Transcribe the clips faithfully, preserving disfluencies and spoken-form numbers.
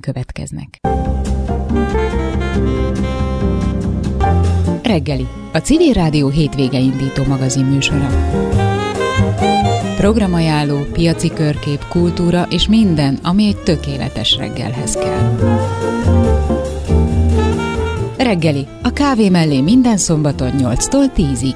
következnek. Reggeli, a Civil Rádió hétvége indító magazin műsora. Programajánló, piaci körkép, kultúra és minden, ami egy tökéletes reggelhez kell. Reggeli, a kávé mellé minden szombaton nyolctól tízig.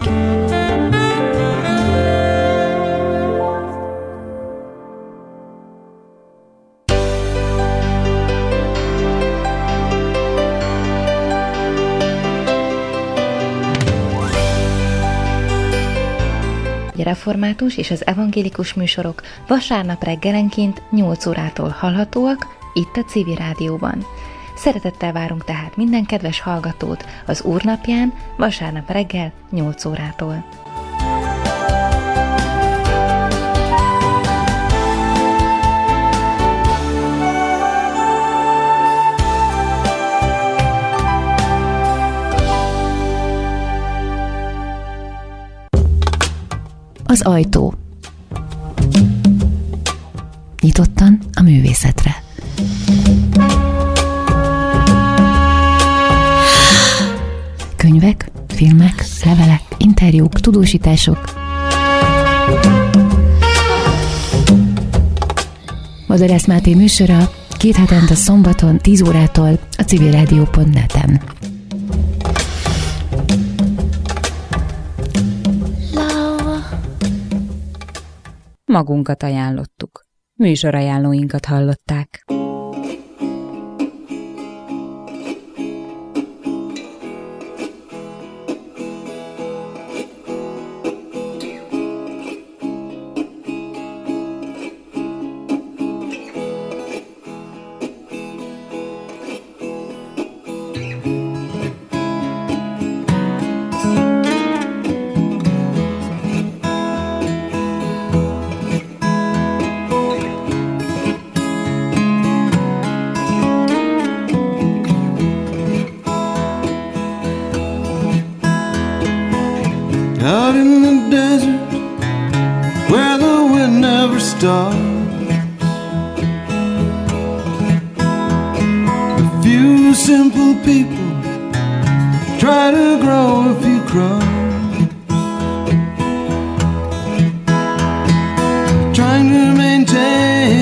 Református és az evangélikus műsorok vasárnap reggelenként nyolc órától hallhatóak itt a Civil Rádióban. Szeretettel várunk tehát minden kedves hallgatót az Úrnapján vasárnap reggel nyolc órától. Az ajtó. Nyitottan a művészetre. Könyvek, filmek, levelek, interjúk, tudósítások. Bozorász Máté műsora két hetente szombaton tíz órától a civilradio pont net-en. Magunkat ajánlottuk. Műsorajánlóinkat hallották. Out in the desert where the wind never stops, a few simple people try to grow a few crops, trying to maintain